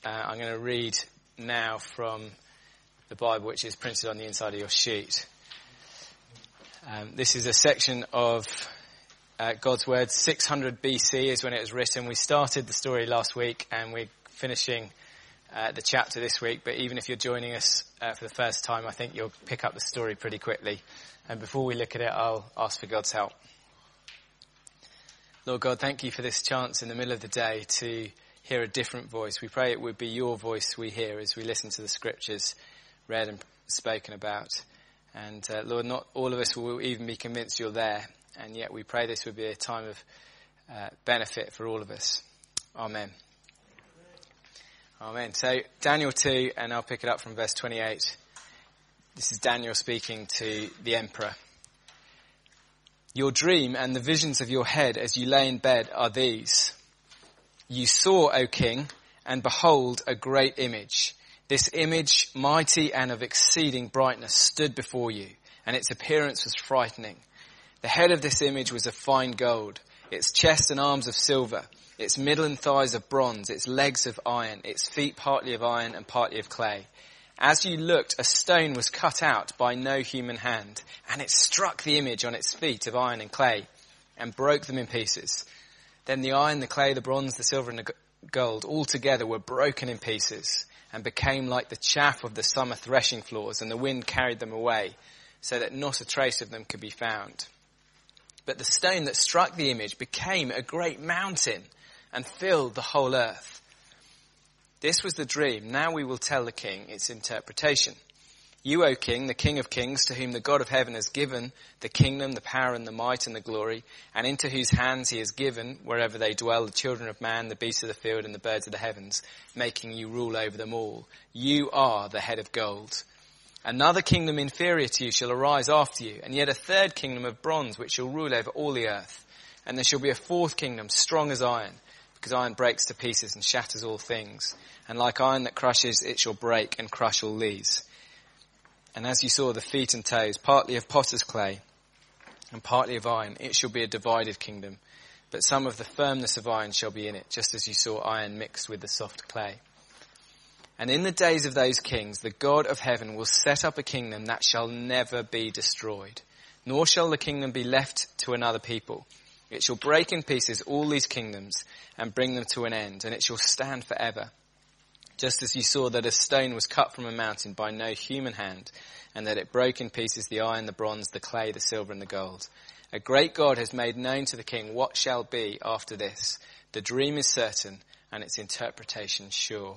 I'm going to read now from the Bible, which is printed on the inside of your sheet. This is a section of God's Word. 600 BC is when it was written. We started the story last week and we're finishing the chapter this week. But even if you're joining us for the first time, I think you'll pick up the story pretty quickly. And before we look at it, I'll ask for God's help. Lord God, thank you for this chance in the middle of the day to hear a different voice. We pray it would be your voice we hear as we listen to the scriptures read and spoken about. And Lord, not all of us will even be convinced you're there. And yet we pray this would be a time of benefit for all of us. Amen. Amen. So Daniel 2, and I'll pick it up from verse 28. This is Daniel speaking to the emperor. Your dream and the visions of your head as you lay in bed are these. You saw, O king, and behold, a great image. This image, mighty and of exceeding brightness, stood before you, and its appearance was frightening. The head of this image was of fine gold, its chest and arms of silver, its middle and thighs of bronze, its legs of iron, its feet partly of iron and partly of clay. As you looked, a stone was cut out by no human hand, and it struck the image on its feet of iron and clay, and broke them in pieces. Then the iron, the clay, the bronze, the silver and the gold all together were broken in pieces and became like the chaff of the summer threshing floors, and the wind carried them away so that not a trace of them could be found. But the stone that struck the image became a great mountain and filled the whole earth. This was the dream. Now we will tell the king its interpretation. You, O king, the king of kings, to whom the God of heaven has given the kingdom, the power and the might and the glory, and into whose hands he has given, wherever they dwell, the children of man, the beasts of the field and the birds of the heavens, making you rule over them all. You are the head of gold. Another kingdom inferior to you shall arise after you, and yet a third kingdom of bronze, which shall rule over all the earth. And there shall be a fourth kingdom, strong as iron, because iron breaks to pieces and shatters all things. And like iron that crushes, it shall break and crush all these. And as you saw the feet and toes, partly of potter's clay and partly of iron, it shall be a divided kingdom. But some of the firmness of iron shall be in it, just as you saw iron mixed with the soft clay. And in the days of those kings, the God of heaven will set up a kingdom that shall never be destroyed, nor shall the kingdom be left to another people. It shall break in pieces all these kingdoms and bring them to an end, and it shall stand forever. Just as you saw that a stone was cut from a mountain by no human hand, and that it broke in pieces the iron, the bronze, the clay, the silver and the gold. A great God has made known to the king what shall be after this. The dream is certain, and its interpretation sure.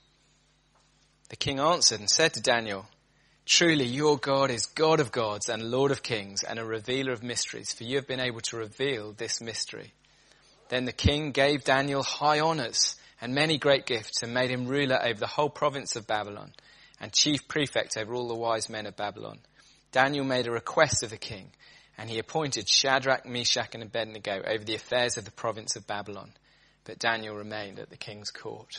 The king answered and said to Daniel, Truly your God is God of gods and Lord of kings and a revealer of mysteries, for you have been able to reveal this mystery. Then the king gave Daniel high honours and many great gifts, and made him ruler over the whole province of Babylon, and chief prefect over all the wise men of Babylon. Daniel made a request of the king, and he appointed Shadrach, Meshach and Abednego over the affairs of the province of Babylon. But Daniel remained at the king's court.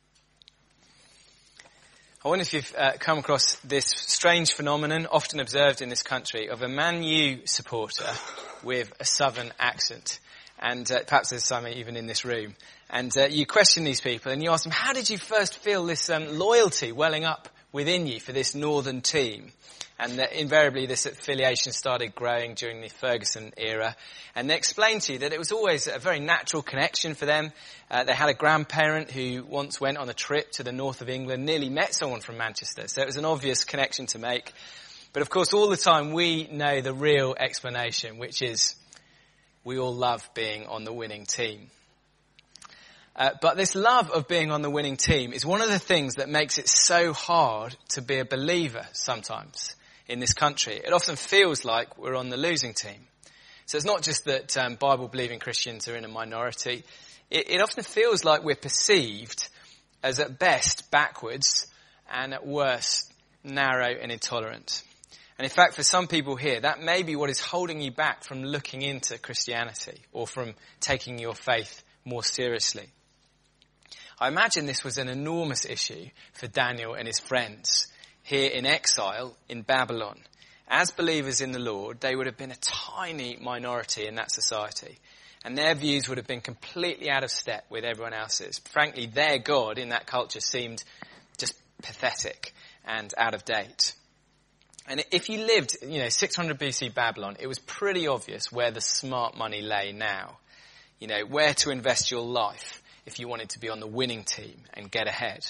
I wonder if you've come across this strange phenomenon, often observed in this country, of a Man U supporter with a southern accent. And perhaps there's some even in this room. And you question these people and you ask them, how did you first feel this loyalty welling up within you for this northern team? And invariably this affiliation started growing during the Ferguson era. And they explained to you that it was always a very natural connection for them. They had a grandparent who once went on a trip to the north of England, nearly met someone from Manchester. So it was an obvious connection to make. But of course, all the time we know the real explanation, which is we all love being on the winning team. But this love of being on the winning team is one of the things that makes it so hard to be a believer sometimes in this country. It often feels like we're on the losing team. So it's not just that Bible-believing Christians are in a minority. It often feels like we're perceived as at best backwards and at worst narrow and intolerant. And in fact, for some people here, that may be what is holding you back from looking into Christianity or from taking your faith more seriously. I imagine this was an enormous issue for Daniel and his friends here in exile in Babylon. As believers in the Lord, they would have been a tiny minority in that society. And their views would have been completely out of step with everyone else's. Frankly, their God in that culture seemed just pathetic and out of date. And if you lived, 600 BC Babylon, it was pretty obvious where the smart money lay now. Where to invest your life if you wanted to be on the winning team and get ahead.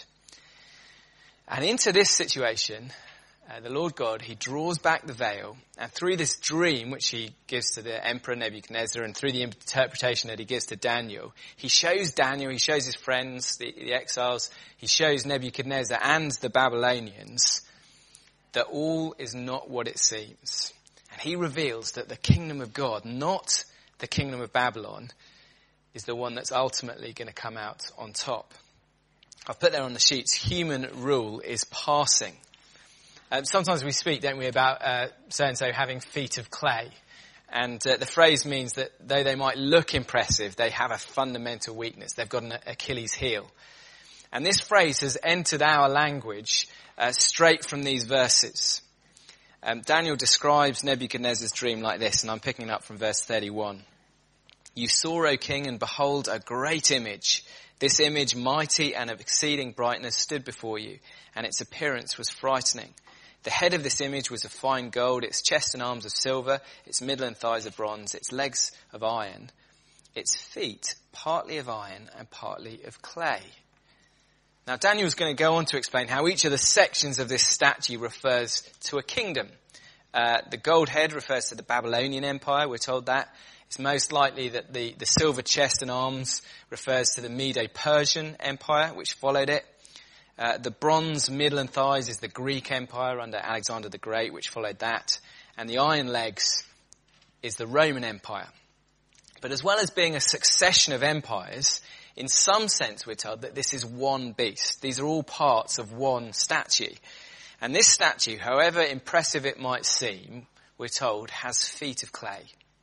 And into this situation, the Lord God, he draws back the veil, and through this dream which he gives to the Emperor Nebuchadnezzar, and through the interpretation that he gives to Daniel, he shows Daniel, he shows his friends, the exiles, he shows Nebuchadnezzar and the Babylonians that all is not what it seems. And he reveals that the kingdom of God, not the kingdom of Babylon, is the one that's ultimately going to come out on top. I've put there on the sheets, human rule is passing. Sometimes we speak, don't we, about so-and-so having feet of clay. And the phrase means that though they might look impressive, they have a fundamental weakness. They've got an Achilles heel. And this phrase has entered our language straight from these verses. Daniel describes Nebuchadnezzar's dream like this, and I'm picking it up from verse 31. You saw, O king, and behold, a great image. This image, mighty and of exceeding brightness, stood before you, and its appearance was frightening. The head of this image was of fine gold, its chest and arms of silver, its middle and thighs of bronze, its legs of iron, its feet partly of iron and partly of clay. Now Daniel's going to go on to explain how each of the sections of this statue refers to a kingdom. The gold head refers to the Babylonian Empire, we're told that. It's most likely that the silver chest and arms refers to the Medo-Persian Empire, which followed it. The bronze middle and thighs is the Greek Empire under Alexander the Great, which followed that. And the iron legs is the Roman Empire. But as well as being a succession of empires, in some sense we're told that this is one beast. These are all parts of one statue. And this statue, however impressive it might seem, we're told, has feet of clay.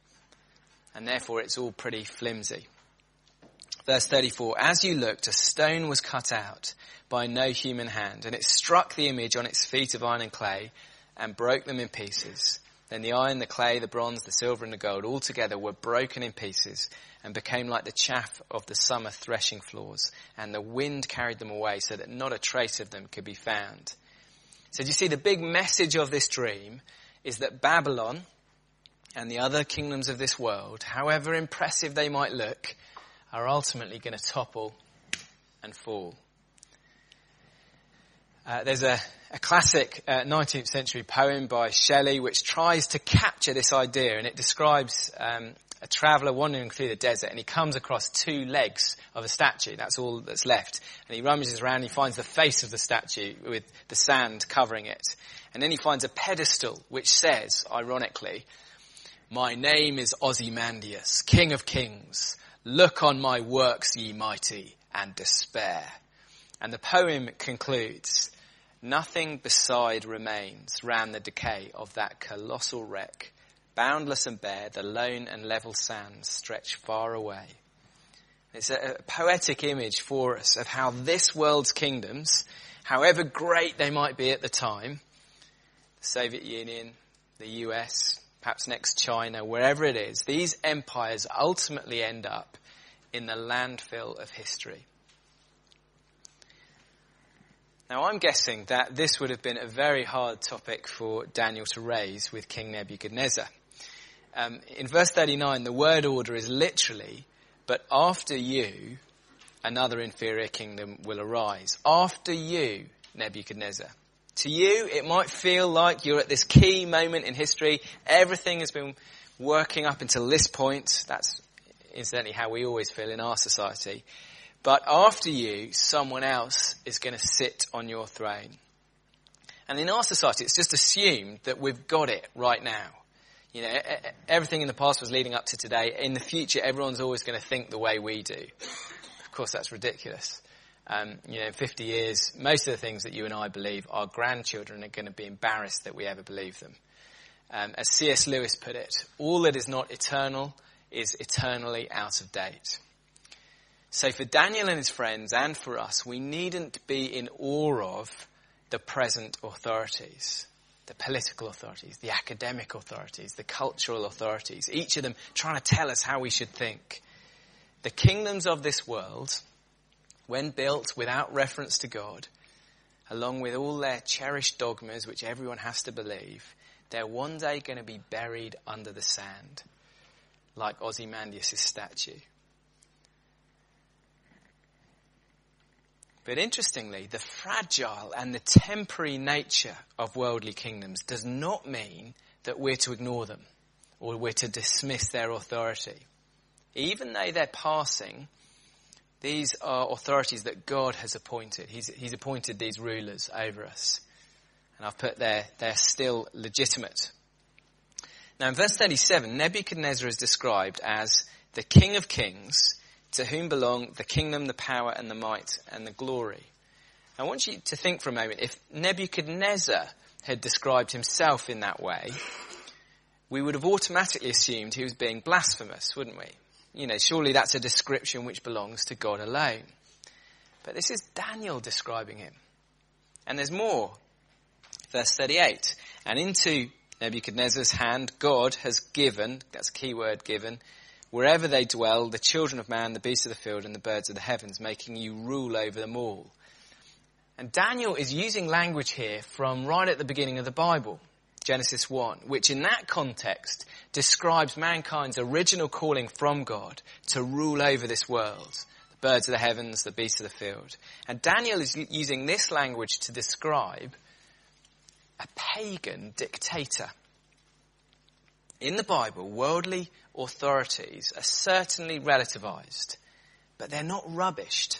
And therefore it's all pretty flimsy. Verse 34, as you looked, a stone was cut out by no human hand, and it struck the image on its feet of iron and clay and broke them in pieces. Then the iron, the clay, the bronze, the silver and the gold all together were broken in pieces and became like the chaff of the summer threshing floors, and the wind carried them away so that not a trace of them could be found. So do you see, the big message of this dream is that Babylon and the other kingdoms of this world, however impressive they might look, are ultimately going to topple and fall. There's a classic 19th century poem by Shelley which tries to capture this idea, and it describes a traveller wandering through the desert, and he comes across two legs of a statue. That's all that's left. And he rummages around and he finds the face of the statue with the sand covering it. And then he finds a pedestal which says, ironically, my name is Ozymandias, King of Kings. Look on my works, ye mighty, and despair. And the poem concludes, nothing beside remains round the decay of that colossal wreck. Boundless and bare, the lone and level sands stretch far away. It's a poetic image for us of how this world's kingdoms, however great they might be at the time, the Soviet Union, the US, perhaps next China, wherever it is, these empires ultimately end up in the landfill of history. Now I'm guessing that this would have been a very hard topic for Daniel to raise with King Nebuchadnezzar. In verse 39, the word order is literally, but after you, another inferior kingdom will arise. After you, Nebuchadnezzar. To you, it might feel like you're at this key moment in history. Everything has been working up until this point. That's incidentally how we always feel in our society. But after you, someone else is going to sit on your throne. And in our society, it's just assumed that we've got it right now. You know, everything in the past was leading up to today. In the future, everyone's always going to think the way we do. Of course, that's ridiculous. In 50 years, most of the things that you and I believe, our grandchildren are going to be embarrassed that we ever believe them. As C.S. Lewis put it, all that is not eternal is eternally out of date. So for Daniel and his friends and for us, we needn't be in awe of the present authorities. the political authorities, the academic authorities, the cultural authorities, each of them trying to tell us how we should think. The kingdoms of this world, when built without reference to God, along with all their cherished dogmas which everyone has to believe, they're one day going to be buried under the sand, like Ozymandias' statue. But interestingly, the fragile and the temporary nature of worldly kingdoms does not mean that we're to ignore them or we're to dismiss their authority. Even though they're passing, these are authorities that God has appointed. He's appointed these rulers over us. And I've put there, they're still legitimate. Now in verse 37, Nebuchadnezzar is described as the King of Kings, to whom belong the kingdom, the power, and the might, and the glory. I want you to think for a moment, if Nebuchadnezzar had described himself in that way, we would have automatically assumed he was being blasphemous, wouldn't we? You know, surely that's a description which belongs to God alone. But this is Daniel describing him. And there's more. Verse 38, and into Nebuchadnezzar's hand God has given, that's a key word, given, wherever they dwell, the children of man, the beasts of the field, and the birds of the heavens, making you rule over them all. And Daniel is using language here from right at the beginning of the Bible, Genesis 1, which in that context describes mankind's original calling from God to rule over this world, the birds of the heavens, the beasts of the field. And Daniel is using this language to describe a pagan dictator. In the Bible, worldly authorities are certainly relativized, but they're not rubbished.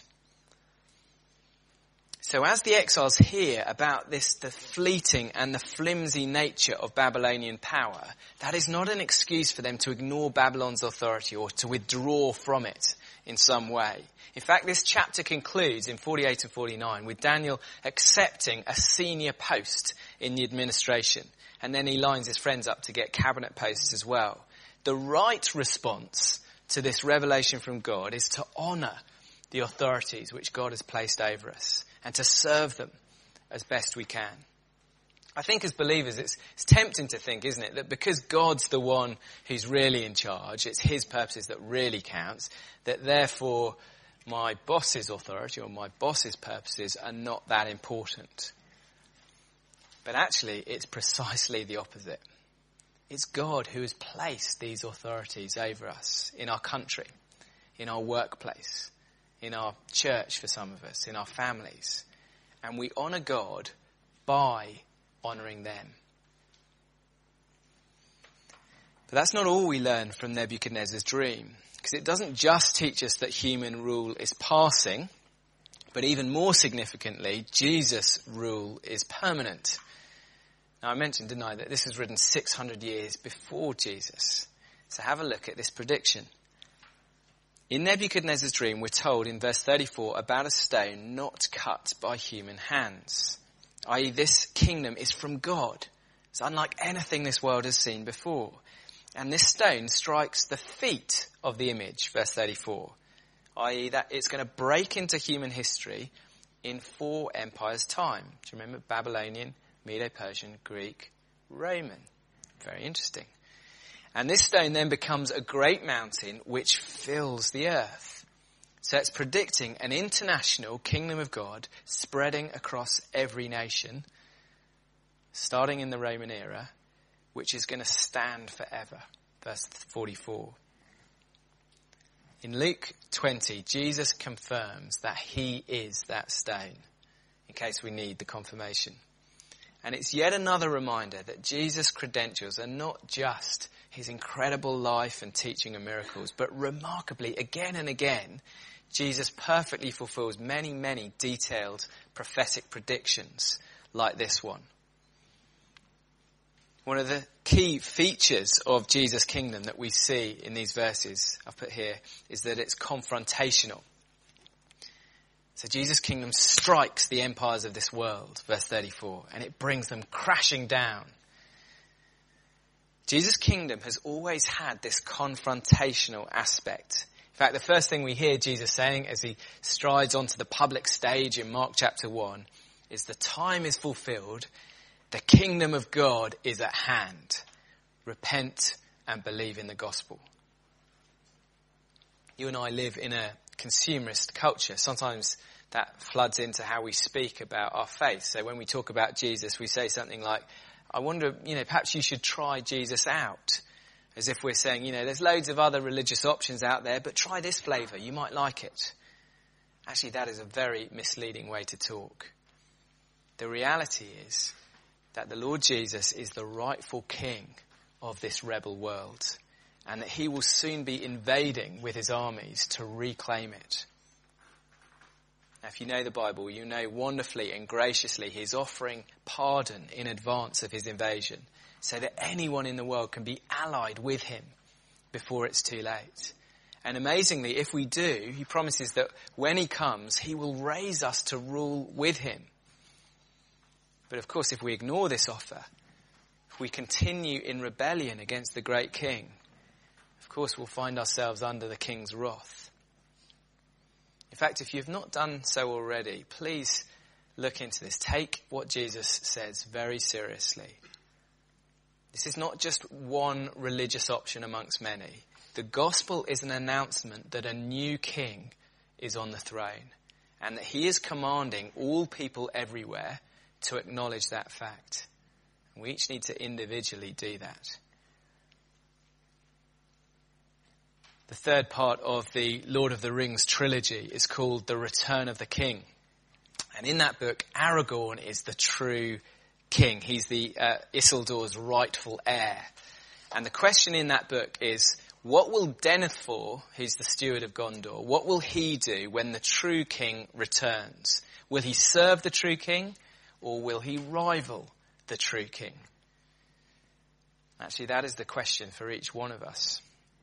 So as the exiles hear about the fleeting and the flimsy nature of Babylonian power, that is not an excuse for them to ignore Babylon's authority or to withdraw from it in some way. In fact, this chapter concludes in 48 and 49 with Daniel accepting a senior post in the administration. And then he lines his friends up to get cabinet posts as well. The right response to this revelation from God is to honour the authorities which God has placed over us and to serve them as best we can. I think as believers it's tempting to think, isn't it, that because God's the one who's really in charge, it's his purposes that really counts, that therefore my boss's authority or my boss's purposes are not that important. But actually it's precisely the opposite. It's God who has placed these authorities over us in our country, in our workplace, in our church for some of us, in our families. And we honour God by honouring them. But that's not all we learn from Nebuchadnezzar's dream, because it doesn't just teach us that human rule is passing, but even more significantly, Jesus' rule is permanent. Now I mentioned, didn't I, that this was written 600 years before Jesus. So have a look at this prediction. In Nebuchadnezzar's dream, we're told in verse 34 about a stone not cut by human hands, i.e. this kingdom is from God. It's unlike anything this world has seen before. And this stone strikes the feet of the image, verse 34, i.e. that it's going to break into human history in 4 empires' time. Do you remember? Babylonian, Medo-Persian, Greek, Roman. Very interesting. And this stone then becomes a great mountain which fills the earth. So it's predicting an international kingdom of God spreading across every nation, starting in the Roman era, which is going to stand forever. Verse 44. In Luke 20, Jesus confirms that he is that stone, in case we need the confirmation. And it's yet another reminder that Jesus' credentials are not just his incredible life and teaching and miracles, but remarkably, again and again, Jesus perfectly fulfills many, many detailed prophetic predictions like this one. One of the key features of Jesus' kingdom that we see in these verses I've put here is that it's confrontational. So Jesus' kingdom strikes the empires of this world, verse 34, and it brings them crashing down. Jesus' kingdom has always had this confrontational aspect. In fact, the first thing we hear Jesus saying as he strides onto the public stage in Mark chapter 1 is the time is fulfilled The kingdom of God is at hand. Repent and believe in the gospel. You and I live in a consumerist culture. Sometimes that floods into how we speak about our faith. So when we talk about Jesus, we say something like, I wonder, perhaps you should try Jesus out. As if we're saying, there's loads of other religious options out there, but try this flavour, you might like it. Actually, that is a very misleading way to talk. The reality is that the Lord Jesus is the rightful king of this rebel world, and that he will soon be invading with his armies to reclaim it. Now, if you know the Bible, you know wonderfully and graciously he's offering pardon in advance of his invasion, so that anyone in the world can be allied with him before it's too late. And amazingly, if we do, he promises that when he comes, he will raise us to rule with him. But of course, if we ignore this offer, if we continue in rebellion against the great king, of course we'll find ourselves under the king's wrath. In fact, if you've not done so already, please look into this. Take what Jesus says very seriously. This is not just one religious option amongst many. The gospel is an announcement that a new king is on the throne, and that he is commanding all people everywhere to acknowledge that fact. We each need to individually do that. The third part of the Lord of the Rings trilogy is called The Return of the King. And in that book, Aragorn is the true king. He's the Isildur's rightful heir. And the question in that book is, what will Denethor, who's the steward of Gondor, what will he do when the true king returns? Will he serve the true king, or will he rival the true king? Actually, that is the question for each one of us.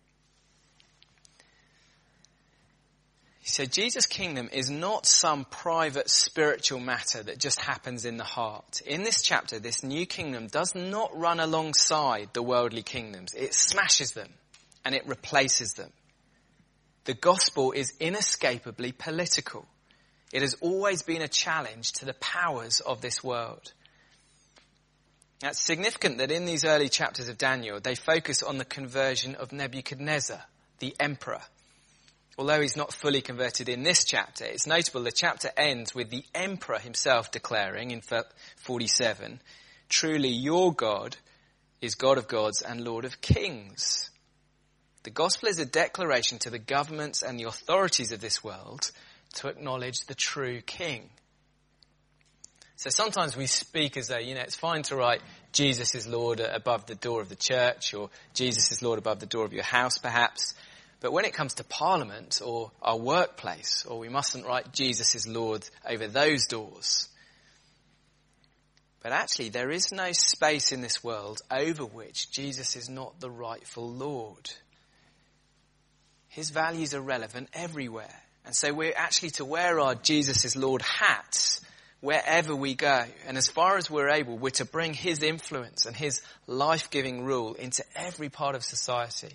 So Jesus' kingdom is not some private spiritual matter that just happens in the heart. In this chapter, this new kingdom does not run alongside the worldly kingdoms. It smashes them and it replaces them. The gospel is inescapably political. It has always been a challenge to the powers of this world. Now, it's significant that in these early chapters of Daniel, they focus on the conversion of Nebuchadnezzar, the emperor. Although he's not fully converted in this chapter, it's notable the chapter ends with the emperor himself declaring in 47, "Truly your God is God of gods and Lord of kings." The gospel is a declaration to the governments and the authorities of this world to acknowledge the true king. So sometimes we speak as though, it's fine to write Jesus is Lord above the door of the church, or Jesus is Lord above the door of your house perhaps. But when it comes to Parliament or our workplace, or we mustn't write Jesus is Lord over those doors. But actually, there is no space in this world over which Jesus is not the rightful Lord. His values are relevant everywhere. And so we're actually to wear our Jesus is Lord hats wherever we go. And as far as we're able, we're to bring his influence and his life-giving rule into every part of society.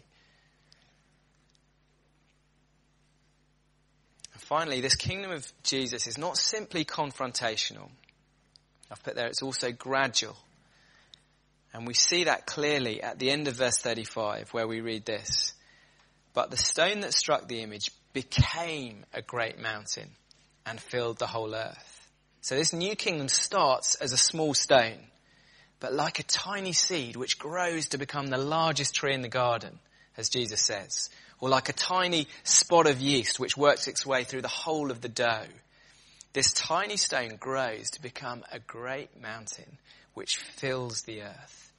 Finally, this kingdom of Jesus is not simply confrontational. I've put there, it's also gradual. And we see that clearly at the end of verse 35, where we read this. "But the stone that struck the image became a great mountain and filled the whole earth." So this new kingdom starts as a small stone, but like a tiny seed which grows to become the largest tree in the garden, as Jesus says. Or like a tiny spot of yeast which works its way through the whole of the dough. This tiny stone grows to become a great mountain which fills the earth.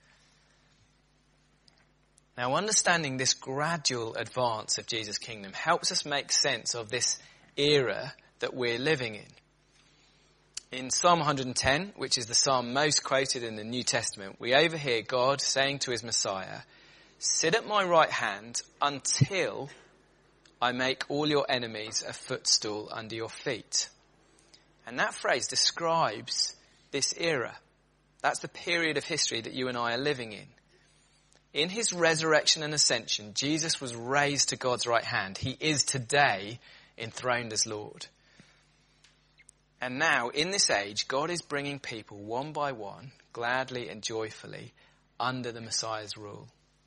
Now, understanding this gradual advance of Jesus' kingdom helps us make sense of this era that we're living in. In Psalm 110, which is the psalm most quoted in the New Testament, we overhear God saying to his Messiah, "Sit at my right hand until I make all your enemies a footstool under your feet." And that phrase describes this era. That's the period of history that you and I are living in. In his resurrection and ascension, Jesus was raised to God's right hand. He is today enthroned as Lord. And now, in this age, God is bringing people one by one, gladly and joyfully under the Messiah's rule.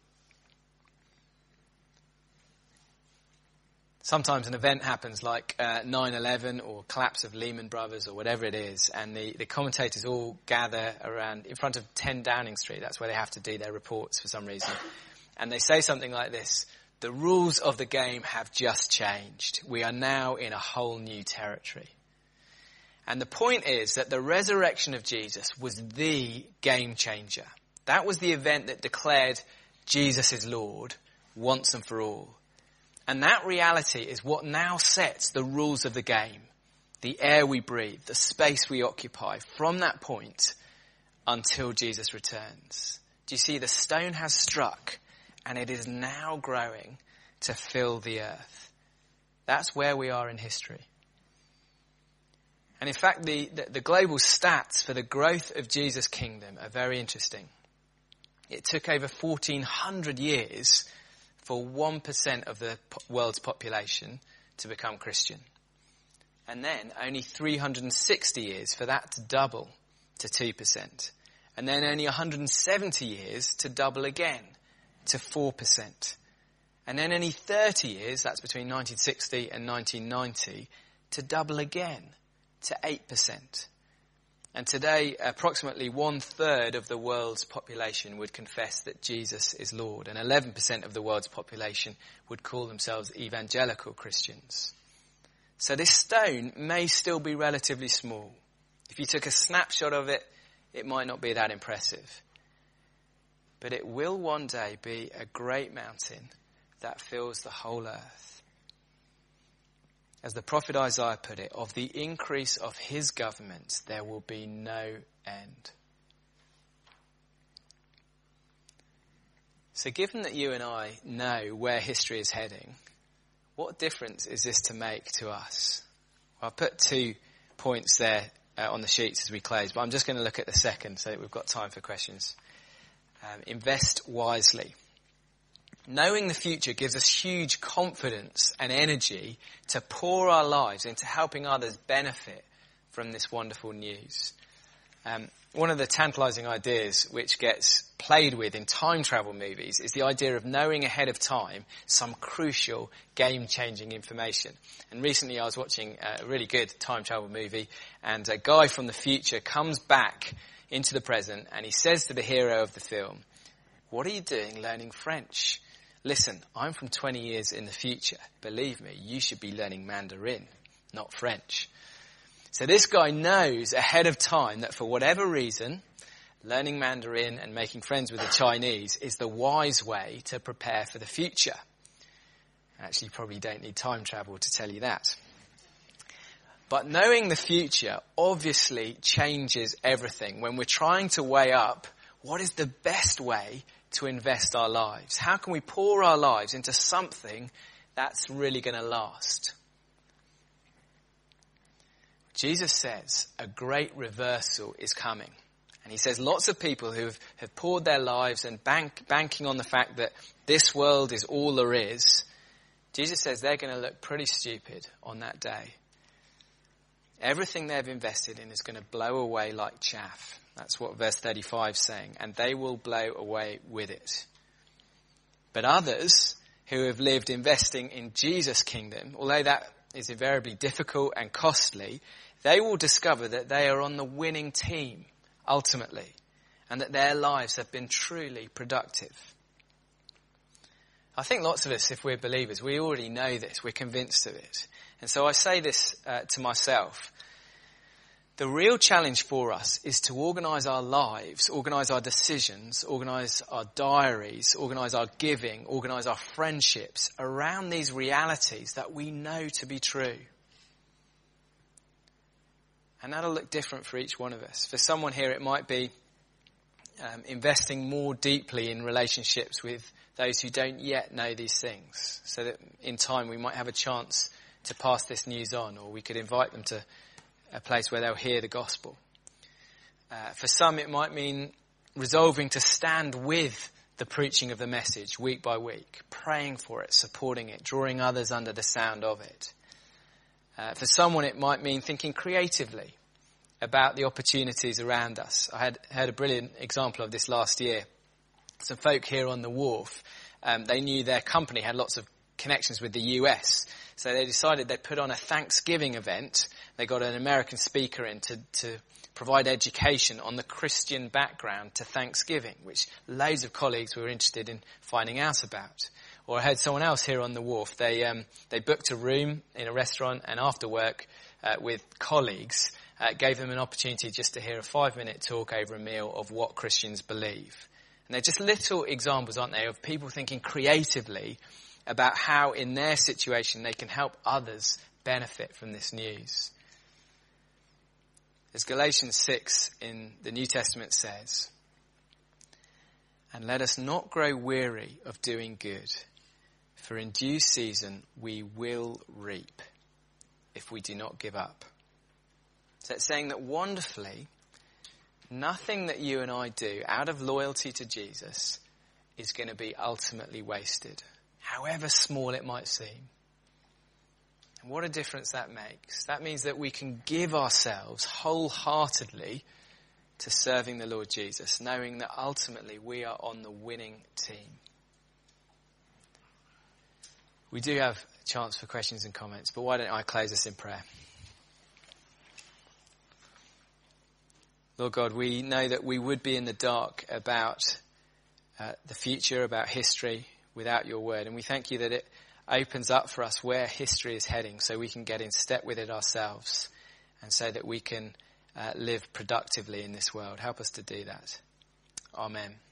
Sometimes an event happens like 9/11 or collapse of Lehman Brothers or whatever it is, and the commentators all gather around in front of 10 Downing Street. That's where they have to do their reports for some reason. And they say something like this: the rules of the game have just changed. We are now in a whole new territory. And the point is that the resurrection of Jesus was the game changer. That was the event that declared Jesus is Lord once and for all. And that reality is what now sets the rules of the game, the air we breathe, the space we occupy from that point until Jesus returns. Do you see? The stone has struck and it is now growing to fill the earth. That's where we are in history. And in fact, the global stats for the growth of Jesus' kingdom are very interesting. It took over 1,400 years for 1% of the world's population to become Christian. And then only 360 years for that to double to 2%. And then only 170 years to double again to 4%. And then only 30 years, that's between 1960 and 1990, to double again to 8%. And today, approximately 1/3 of the world's population would confess that Jesus is Lord, and 11% of the world's population would call themselves evangelical Christians. So this stone may still be relatively small. If you took a snapshot of it, it might not be that impressive. But it will one day be a great mountain that fills the whole earth. As the prophet Isaiah put it, of the increase of his government, there will be no end. So given that you and I know where history is heading, what difference is this to make to us? Well, I'll put 2 points there on the sheets as we close, but I'm just going to look at the second so that we've got time for questions. Invest wisely. Knowing the future gives us huge confidence and energy to pour our lives into helping others benefit from this wonderful news. One of the tantalizing ideas which gets played with in time travel movies is the idea of knowing ahead of time some crucial game-changing information. And recently I was watching a really good time travel movie, and a guy from the future comes back into the present and he says to the hero of the film, "What are you doing learning French? Listen, I'm from 20 years in the future. Believe me, you should be learning Mandarin, not French." So this guy knows ahead of time that for whatever reason, learning Mandarin and making friends with the Chinese is the wise way to prepare for the future. Actually, you probably don't need time travel to tell you that. But knowing the future obviously changes everything when we're trying to weigh up what is the best way to invest our lives. How can we pour our lives into something that's really going to last? Jesus says a great reversal is coming. And he says lots of people who have poured their lives and banking on the fact that this world is all there is, Jesus says they're going to look pretty stupid on that day. Everything they've invested in is going to blow away like chaff. That's what verse 35 is saying. And they will blow away with it. But others who have lived investing in Jesus' kingdom, although that is invariably difficult and costly, they will discover that they are on the winning team, ultimately, and that their lives have been truly productive. I think lots of us, if we're believers, we already know this. We're convinced of it. And so I say this to myself. The real challenge for us is to organise our lives, organise our decisions, organise our diaries, organise our giving, organise our friendships around these realities that we know to be true. And that'll look different for each one of us. For someone here, it might be investing more deeply in relationships with those who don't yet know these things, so that in time we might have a chance to pass this news on, or we could invite them to a place where they'll hear the gospel. For some, it might mean resolving to stand with the preaching of the message week by week, praying for it, supporting it, drawing others under the sound of it. For someone, it might mean thinking creatively about the opportunities around us. I had heard a brilliant example of this last year. Some folk here on the wharf, they knew their company had lots of connections with the US. So they decided they'd put on a Thanksgiving event. They got an American speaker in to provide education on the Christian background to Thanksgiving, which loads of colleagues were interested in finding out about. Or I heard someone else here on the wharf. They booked a room in a restaurant, and after work with colleagues, gave them an opportunity just to hear a 5-minute talk over a meal of what Christians believe. And they're just little examples, aren't they, of people thinking creatively about how in their situation they can help others benefit from this news. As Galatians 6 in the New Testament says, "And let us not grow weary of doing good, for in due season we will reap if we do not give up." So it's saying that wonderfully, nothing that you and I do out of loyalty to Jesus is going to be ultimately wasted, however small it might seem. And what a difference that makes. That means that we can give ourselves wholeheartedly to serving the Lord Jesus, knowing that ultimately we are on the winning team. We do have a chance for questions and comments, but why don't I close us in prayer? Lord God, we know that we would be in the dark about the future, about history, without your word. And we thank you that it opens up for us where history is heading so we can get in step with it ourselves and so that we can live productively in this world. Help us to do that. Amen.